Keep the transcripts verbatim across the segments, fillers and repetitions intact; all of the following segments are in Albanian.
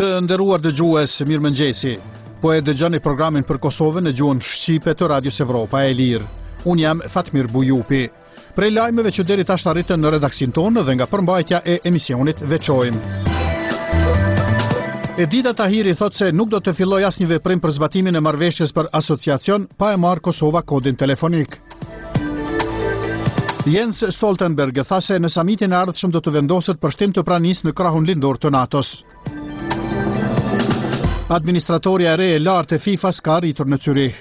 Të nderuar dëgjues, mirëmëngjesi. Po e dëgjoni programin për Kosovën në gjuhën shqipe të Radios Evropa e Lirë. Unë jam Fatmir Bujupi. Prej lajmeve që deri tash arritën në redaksin tonë dhe nga përmbajtja e emisionit veçojmë. Edita Tahiri thot se nuk do të filloj asnjë veprim për zbatimin e marrëveshjes për asociacion pa e marrë Kosova kodin telefonik. Jens Stoltenberg tha se në samitin e ardhshëm do të vendoset përshtim të pranisë në krahun lindor të NATO-s. Administratoria e re e lartë e FIFA-s ka arritur në Zürich.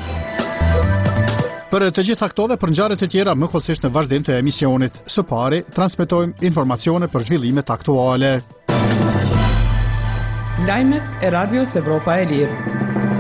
Për të gjitha këto dhe për ngjarjet e tjera më kollësisht në vazhdim të emisionit. Së pari, transmetojmë informacione për zhvillimet aktuale. Lajmet e Radios Evropa e Lirë.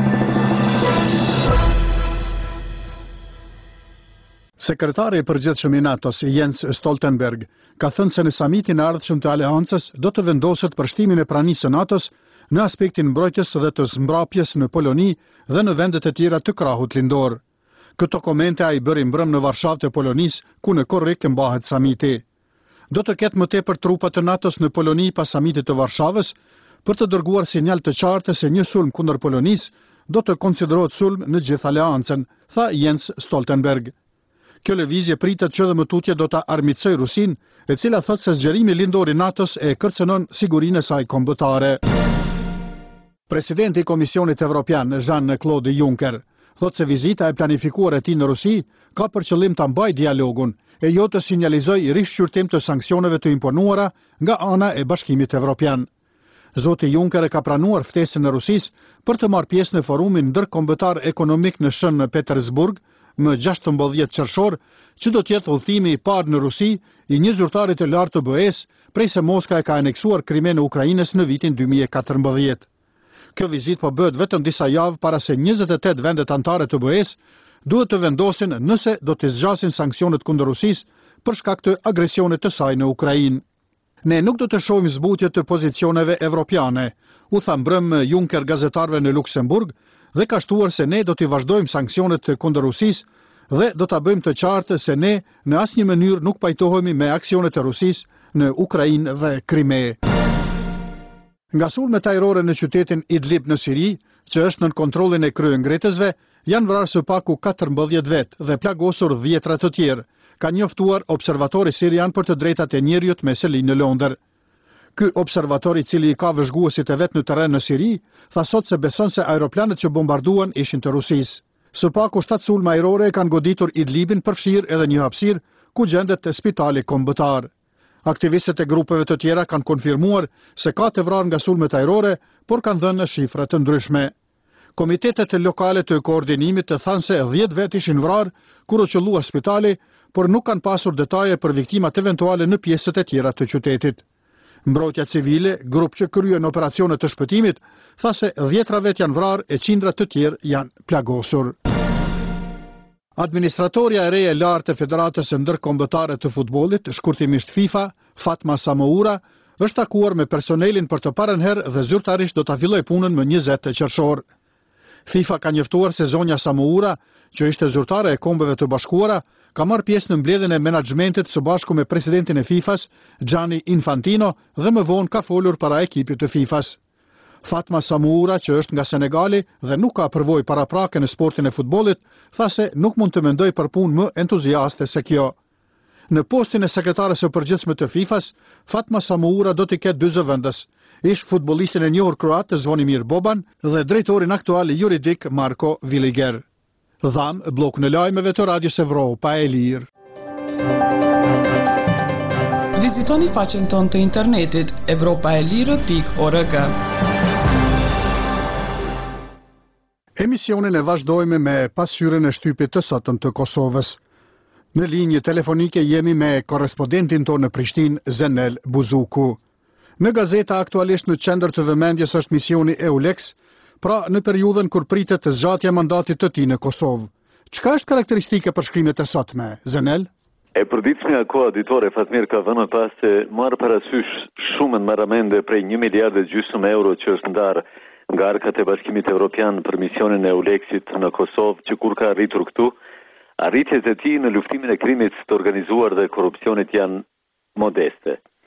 Sekretari i përgjithshëm i NATO-s, Jens Stoltenberg, ka thënë se në samitin e ardhshëm të aleancës do të vendoset përshtimin e pranisë së NATO-s në aspektin mbrojtjes dhe të zmbrapjes në Poloni dhe në vendet e tjera të krahut lindor. Këto komente ai bëri mbrëm në Varshavë të Polonisë, ku në korrik mbahet samiti. Do të ketë më tepër trupa të NATO-s në Poloni pas samitit të Varshavës për të dërguar sinjal të qartë se një sulm kundër Polonisë do të konsiderohet sulm në gjithë aleancën, tha Jens Stoltenberg. Kjo lëvizje pritet që dhe më tutje do ta armiqsoj Rusin, e cila thot se zgjerimi lindor i NATO-s e kërcënon sigurinë e saj kombëtare. Presidenti i Komisionit Evropian, Jean-Claude Juncker, thot se vizita e planifikuar e tij në Rusi ka për qëllim ta mbajë dialogun e jo të sinjalizojë rishqyrtim të sanksioneve të imponuara nga ana e Bashkimit Evropian. Zoti Juncker e ka pranuar ftesën e Rusisë për të marrë pjesë në forumin ndërkombëtar ekonomik në Shën Petersburg më gjashtëmbëdhjetë qershor, që do të jetë udhëtimi i parë në Rusi i një zyrtari të lartë të B E-s prej se Moska e ka aneksuar Krimen e Ukrainës në vitin dy mijë e katërmbëdhjetë. Kjo vizit po bëhet vetëm disa javë para se njëzet e tetë vendet anëtare të B E-s duhet të vendosin nëse do të zgjasin sanksionet kundër Rusisë për shkak të agresionit të saj në Ukrainë. Ne nuk do të shohim zbutje të pozicioneve evropiane, u tha mbrëm Juncker gazetarëve në Luksemburg dhe ka shtuar se ne do të vazhdojmë sanksionet kundër Rusisë dhe do ta bëjmë të qartë se ne në asnjë mënyrë nuk pajtohemi me aksionet e Rusisë në Ukrainë dhe Krime. Nga sulmet ajrore në qytetin Idlib në Siri, që është nën kontrollin e kryengritësve, janë vrarë së paku katërmbëdhjetë vetë dhe plagosur dhjetra të tjerë, ka njoftuar observatori sirian për të drejtat e njerëzit me seli në Londër. Ky observator i cili i ka vëzhguesit e vet në terren në Siri, tha sot se beson se aeroplanet që bombarduan ishin të Rusisë. Së paku shtatë sulme ajrore kanë goditur Idlibin, përfshirë edhe një hapësirë ku gjendet spitali kombëtar. Aktivistët e grupeve të tjera kanë konfirmuar se ka të vrarë nga sulmet ajrore, por kanë dhënë shifra të ndryshme. Komitetet lokale të koordinimit të thanë se dhjetë vet ishin vrarë kur u qëllua spitali, por nuk kanë pasur detaje për viktimat eventuale në pjesët e tjera të qytetit. Mbrojtja civile, grup që kryen operacione të shpëtimit, tha se dhjetra vet janë vrarë e qindra të tjerë janë plagosur. Administratoria e re e lartë e Federatës së Ndërkombëtare të Futbollit, shkurtimisht FIFA, Fatma Samoura, është takuar me personelin për të parën herë dhe zyrtarisht do ta fillojë punën më njëzet qershor. FIFA ka njoftuar se zonja Samoura, që ishte zyrtare e Kombeve të Bashkuara, ka marrë pjesë në mbledhjen e menaxhmentit së bashku me presidentin e FIFA-s, Gianni Infantino, dhe më vonë ka folur para ekipit të FIFA-s. Fatma Samoura, që është nga Senegali dhe nuk ka përvojë paraprake në sportin e futbollit, tha se nuk mund të mendoj për punë më entuziaste se kjo. Në postin e sekretares së përgjithshme të FIFA-s, Fatma Samoura do të ketë dy zëvendës, ish futbollistin e njohur kroat Zvonimir Boban dhe drejtorin aktual juridik Marko Villiger. Dham blokun e lajmeve të Radios Evropa e Lirë. Vizitoni faqen tonë të internetit evropaelire pikë org. Emisionin e vazhdojmë me pasqyrën e shtypit të sotëm të Kosovës. Në linjë telefonike jemi me korrespondentin tonë në Prishtinë, Zenel Buzuku. Në gazeta aktualisht në qendër të vëmendjes është misioni EULEX, pra në periudhën kur pritet të zgjatja mandatit të tij në Kosovë. Çka është karakteristike për shkrimet e sotme, Zenel? E përditshmja koaditore Fatmir ka vënë pas se marrë parasysh shumën marramende prej një miliard e gjysmë euro që është ndarë nga arkat e Bashkimit Evropian për misionin e EULEX-it në Kosovë, që kur ka arritur këtu, arritjet e tij në luftimin e krimit të organizuar dhe korrupsionit janë modeste.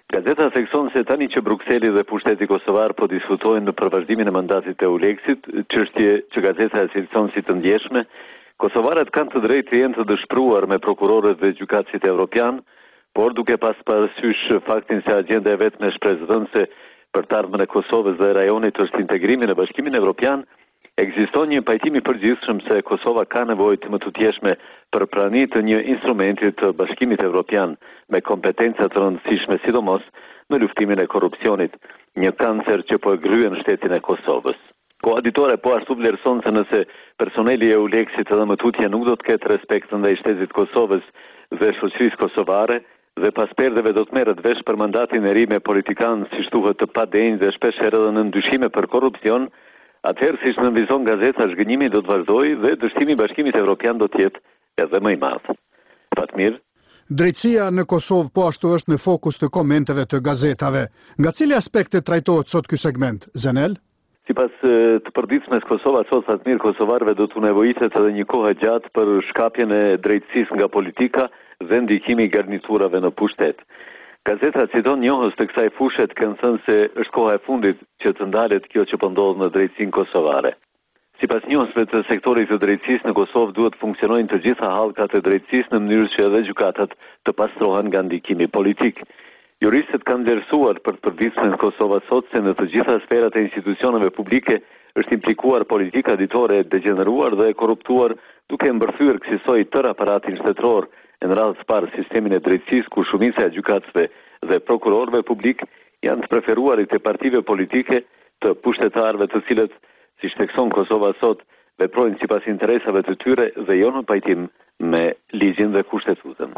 Gazeta thekson se tani që Brukseli dhe pushteti kosovar po diskutojnë për vazhdimin e mandatit të Euleksit, çështje që gazeta e cilëson si të ndjeshme, kosovarët kanë të drejtë të jenë të dëshpëruar me prokurorët dhe gjykatësit evropian, por duke pas parasysh faktin se agjenda e vetme shpresdhënëse për të ardhmen e Kosovës dhe rajonit është integrimi në Bashkimin Evropian, ekziston një pajtim i përgjithshëm se Kosova ka nevojë të më tutjeshme për prani të një instrumenti të Bashkimit Evropian me kompetenca të rëndësishme, sidomos në luftimin e korrupsionit, një kancer që po e gryen shtetin e Kosovës. Koaditore po ashtu vlerëson se nëse personeli e Euleksit edhe më tutje nuk do të ketë respekt ndaj shtetit Kosovës dhe shoqërisë kosovare, dhe pas perdeve do të merret vesh për mandatin e ri me politikanë si shtuhet të padenjë dhe shpesh herë edhe në ndyshime për korrupsion, atëherë siç nënvizon gazeta, zhgënjimi do të vazhdojë dhe dështimi i Bashkimit Evropian do të jetë edhe më i madh. Fatmir. Drejtësia në Kosovë po ashtu është në fokus të komenteve të gazetave. Nga cili aspekte trajtohet sot ky segment, Zenel? Sipas të përditshmes Kosova sot, Fatmir, kosovarëve do t'u nevojitet edhe një kohë gjatë për shkapjen e drejtësisë nga politika dhe ndikimi i garniturave në pushtet. Gazeta citon njohës të kësaj fushe të kanë thënë se është koha e fundit që të ndalet kjo që po ndodh në drejtësinë kosovare. Sipas njohësve të sektorit të drejtësisë në Kosovë duhet funksionojnë të gjitha hallkat e drejtësisë në mënyrë që edhe gjykatat të pastrohen nga ndikimi politik. Juristët kanë vlerësuar për të përditshme në Kosova sot se në të gjitha sferat e institucioneve publike është implikuar politika ditore e degeneruar dhe e korruptuar, duke mbërthyer kësaj tërë aparatin shtetëror, në radhë të parë sistemin e drejtësisë ku shumica e gjykatësve dhe prokurorëve publik janë të preferuarit e partive politike të pushtetarëve të cilët, siç thekson Kosova sot, veprojnë sipas interesave të tyre dhe jo në pajtim me ligjin dhe kushtetutën.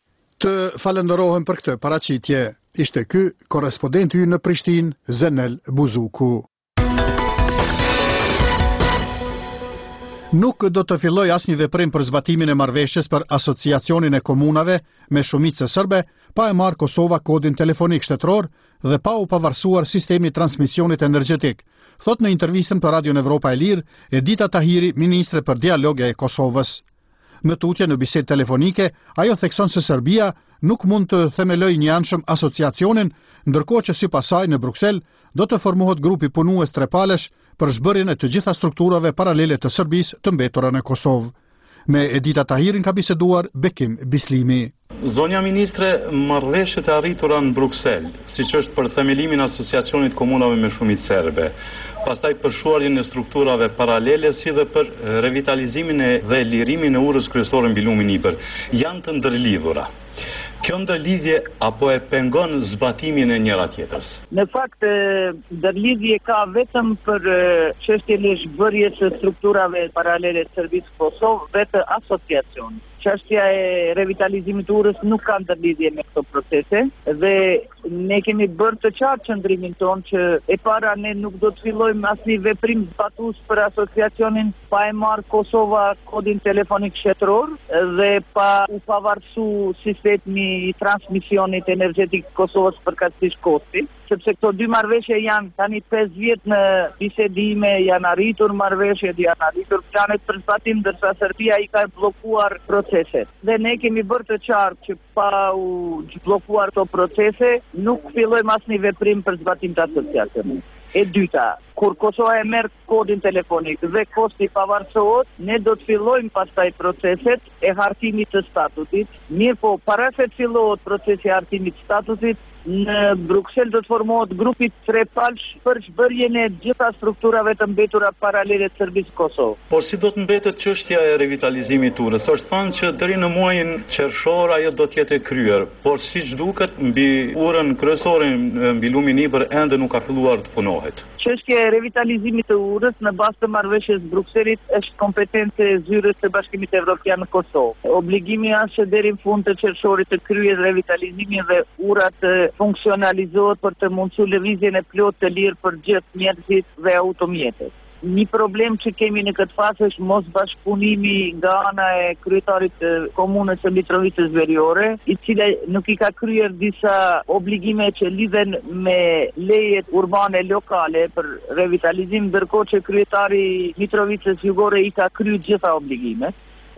Të falenderohem për këtë paraqitje. Ishte ky korrespondenti ynë në Prishtinë, Zenel Buzuku. Nuk do të filloj asnjë veprim për zbatimin e marrëveshjes për asociacionin e komunave me shumicë serbe, pa e marrë Kosova kodin telefonik shtetëror dhe pa u pavarësuar sistemi i transmisionit energjetik, thot në intervistën për Radion Evropa e Lirë Edita Tahiri, ministre për dialog e Kosovës. Në tutje në bisedë telefonike, ajo thekson se Serbia nuk mund të themeloj një anshëm asociacionin, ndërkohë që sipas saj në Bruksel do të formohet grupi punues trepalesh për zhbërjen e të gjitha strukturave paralele të Serbisë të mbetura në Kosovë. Me Edita Tahirin ka biseduar Bekim Bislimi. Zonja ministre, marrëveshjet e arritura në Bruksel, siç është për themelimin e asociacionit komunave me shumicë serbe, pastaj për shuarjen e strukturave paralele si dhe për revitalizimin e dhe lirimin e urës kryesore mbi lumin Iber, janë të ndërlidhura. Kjo ndërlidhje apo e pengon zbatimin e njëra tjetrës? Në fakt, ndërlidhje ka vetëm për çështjen e zhbërjes së strukturave paralele të Serbisë Kosovë dhe të asociacionit. Çështja e revitalizimit të urës nuk ka ndërlidhje me këto procese dhe ne kemi bërë të qartë qëndrimin tonë që e para ne nuk do të fillojmë asnjë veprim zbatues për asociacionin pa e marrë Kosova kodin telefonik shtetëror dhe pa u pavarësu sistemi i transmisionit energjetik të Kosovës përkatësisht kosti, sepse këto dy marrëveshje janë tani pesë vjet në bisedime, janë arritur marrëveshjet, janë arritur planet për zbatim, ndërsa Serbia i ka bllokuar proceset. Dhe ne kemi bërë të qartë që pa u bllokuar këto procese, nuk fillojmë asnjë veprim për zbatim të asociacionit. E dyta, kur Kosova e merr kodin telefonik dhe kosti pavarësohet, ne do të fillojmë pastaj proceset e hartimit të statutit. Mirë po, para se të fillohet procesi i hartimit të statutit, në Bruksel do të formohet grupi trepalsh për zhbërjen e gjitha strukturave të mbetura paralele të Serbisë Kosovë. Por si do të mbetet çështja e revitalizimit të urës? Është thënë që deri në muajin qershor ajo do të jetë e kryer, por siç duket mbi urën kryesore mbi lumin Iber ende nuk ka filluar të punohet. Çështja e revitalizimit të urës në bazë të marrëveshjes Brukselit është kompetencë e zyrës së Bashkimit Evropian në Kosovë. Obligimi është që deri në fund të qershorit të kryhet revitalizimi dhe ura të funksionalizohet për të mundsuar lëvizjen e plotë të lirë për gjithë njerëzit dhe automjetet. Një problem që kemi në këtë fazë është mos bashkëpunimi nga ana e kryetarit të komunës së Mitrovicës Veriore, i cili nuk i ka kryer disa obligime që lidhen me lejet urbane lokale për revitalizim, ndërkohë që kryetari i Mitrovicës Jugore i ka kryer gjitha obligimet.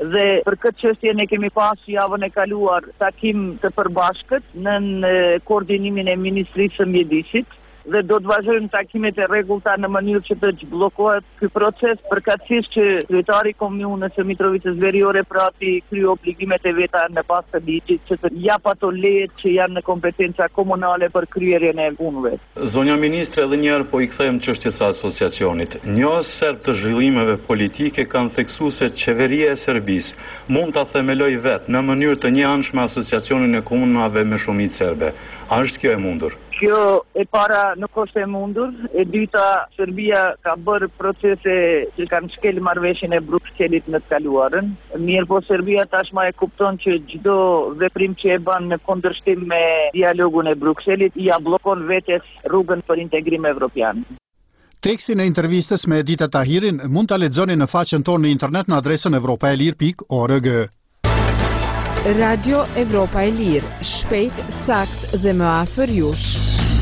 dhe për këtë çështje ne kemi pasur javën e kaluar takim të përbashkët në koordinimin e Ministrisë së Mjedisit dhe do të vazhdojmë takimet e rregullta në mënyrë që të zhbllokohet ky proces, përkatësisht që kryetari i komunës së Mitrovicës Veriore prati krye obligimet e veta në bazë të ligjit që të jap ato lejet që janë në kompetenca komunale për kryerjen e punëve. Zonja ministre, edhe një herë po i kthejmë çështjes së asociacionit. Një serb të zhvillimeve politike kanë theksuar se qeveria e Serbisë mund ta themeloj vetë në mënyrë të njëanshme asociacionin e komunave me shumicë serbe. A është kjo e mundur? Kjo e para nuk është e mundur, e dyta Serbia ka bërë procese që kanë shkel marrëveshjen e Brukselit në të kaluarën. Mirë po Serbia tashma e kupton që çdo veprim që e bën në kundërshtim me dialogun e Brukselit ja bllokon vetes rrugën për integrim evropian. Tekstin e intervistës me Edita Tahirin mund ta lexoni në faqen tonë në internet në adresën europaelir pikë org. Radio Evropa e Lirë, shpejt, sakt dhe më afër jush.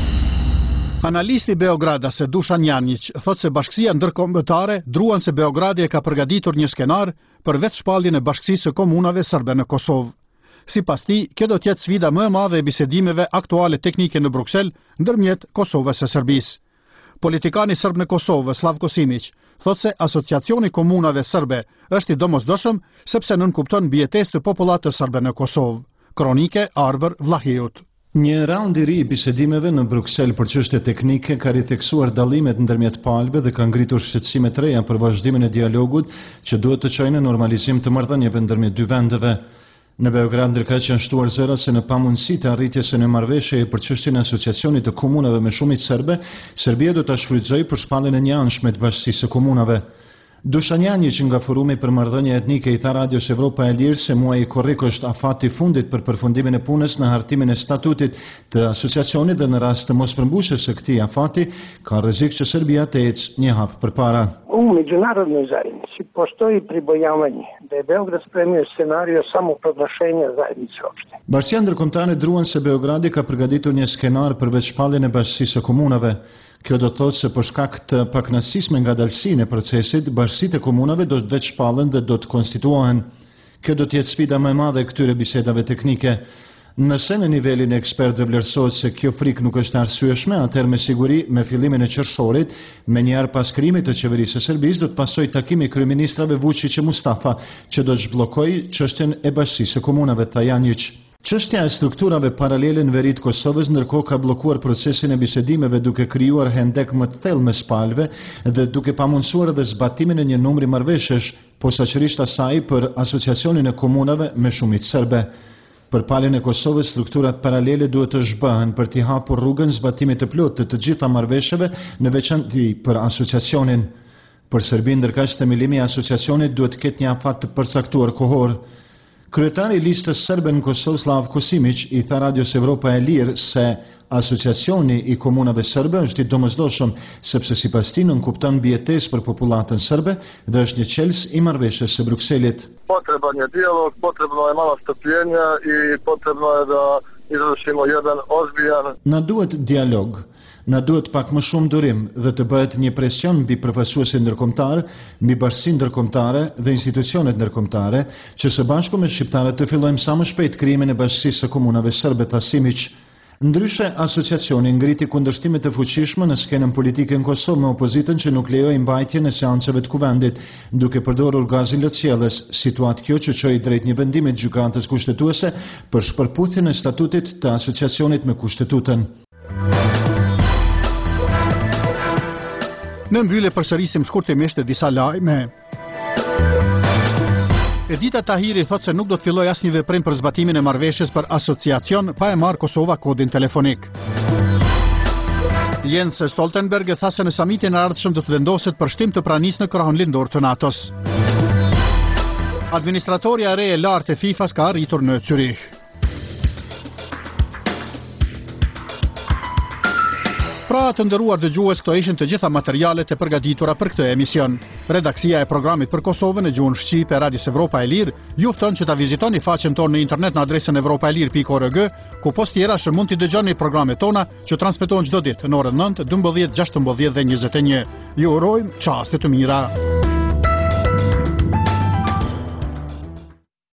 Analisti Beogradas Dušan Janjić thot se bashkësia ndërkombëtare druan se Beogradi e ka përgatitur një skenar për vetë shpalljen e bashkësisë së komunave serbe në Kosovë. Sipas tij, kjo do të jetë sfida më e madhe e bisedimeve aktuale teknike në Bruksel ndërmjet Kosovës së Serbisë. Politikani serb në Kosovë, Slavko Simić, thot se asociacioni komunave serbe është i domosdoshëm sepse nënkupton mbijetesë të popullatës serbe në Kosovë. Kronike Arber Vlahiut. Një raund i ri i bisedimeve në Bruksel për çështje teknike ka ritheksuar dallimet ndërmjet palëve dhe ka ngritur shqetësime të reja për vazhdimin e dialogut që duhet të çojë në normalizim të marrëdhënieve ndërmjet dy vendeve. Në Beograd ndërkaq janë shtuar zëra se në pamundësi të arritjes së një marrëveshjeje për çështjen e asociacionit të komunave me shumicë serbe, Serbia do ta shfrytëzojë për shpalljen e njëanshme të bashkësisë së komunave. Dušan Janjić nga Forumi për Marrëdhënie Etnike i tha Radios Evropa e Lirë se muaji korrik është afati i fundit për përfundimin e punës në hartimin e statutit të asociacionit dhe në rast të mospërmbushjes së këtij afati ka rrezik që Serbia të ecë një hap përpara. U međunarodnoj zajednici postoji pribojavanje da je Beograd spremio scenario samoproglašenja zajednice opštine. Bashkia ndërkombëtare druan se Beogradi ka përgatitur një skenar për veçpalljen e bashkësisë së komunave. Kjo do të thotë se për shkak të pakënaqësisë me ngadalësinë e procesit, bashkësitë e komunave do të veçpallen dhe do të konstituohen. Kjo do të jetë sfida më e madhe e këtyre bisedave teknike. Nëse në nivelin e ekspertëve vlerësohet se kjo frikë nuk është arsyeshme, atëherë me siguri me fillimin e qershorit, me një herë pas krijimit të qeverisë së Serbisë, do të pasojë takimi i kryeministrave Vučić e Mustafa, që do të zhbllokojë çështjen e bashkësisë së komunave, tha Janjić. Çështja e strukturave paralele në veri të Kosovës ndërkohë ka bllokuar procesin e bisedimeve duke krijuar hendek më të thellë mes palëve dhe duke pamundsuar edhe zbatimin e një numri marrëveshjesh, posaçërisht asaj për asociacionin e komunave me shumicë serbe. Për palën e Kosovës, strukturat paralele duhet të zhbëhen për t'i hapur rrugën zbatimit të plotë të të gjitha marrëveshjeve, në veçantë për asociacionin. Për Serbinë ndërkaq themelimi i asociacionit duhet të ketë një afat të përcaktuar kohor. Kryetari i listës serbe në Kosovë, Slavko Simić, i tha Radios Evropa e Lirë se asociacioni i komunave serbe është i domosdoshëm sepse sipas tij nënkupton mbijetesë për popullatën serbe dhe është një qelës i marrëveshjes së Brukselit. Potreban je dijalog, potrebno je malo strpljenja i potrebno je da izvršimo jedan ozbiljan. Na duhet dialog. Na duhet pak më shumë durim dhe të bëhet një presion mbi përfaqësuesit ndërkombëtar, mbi bashkësinë ndërkombëtare dhe institucionet ndërkombëtare, që së bashku me shqiptarët të fillojmë sa më shpejt krijimin e bashkësisë së komunave serbe, tha Simić. Ndryshe, asociacioni ngriti kundërshtime të fuqishme në skenën politike në Kosovë me opozitën që nuk lejoi mbajtjen e seancave të kuvendit, duke përdorur gazin lotësjellës, situatë kjo që çoi drejt një vendimi të gjykatës kushtetuese për shpërputhjen e statutit të asociacionit me kushtetutën. Në mbyllje përsërisim shkurtimisht disa lajme. Edita Tahiri thot se nuk do të filloj asnjë veprim për zbatimin e marrëveshjes për asociacion pa e marrë Kosova kodin telefonik. Jens Stoltenberg tha se në samitin e ardhshëm do të vendoset përshtim të pranisë në krahun lindor të NATO-s. Administratorja e re e lartë e FIFA-s ka arritur në Zürich. Pra të nderuar dëgjues, këto ishin të gjitha materialet e përgatitura për këtë emision. Redaksia e programit për Kosovën e gjuhën shqipe Radios Evropa e Lirë ju fton që ta vizitoni faqen tonë në internet në adresën evropaelir pikë org, ku post tjera që mund t'i dëgjoni programet tona që transmetohen çdo ditë në orën nëntë, dymbëdhjetë, gjashtëmbëdhjetë dhe njëzet e një. Ju urojmë çaste të mira.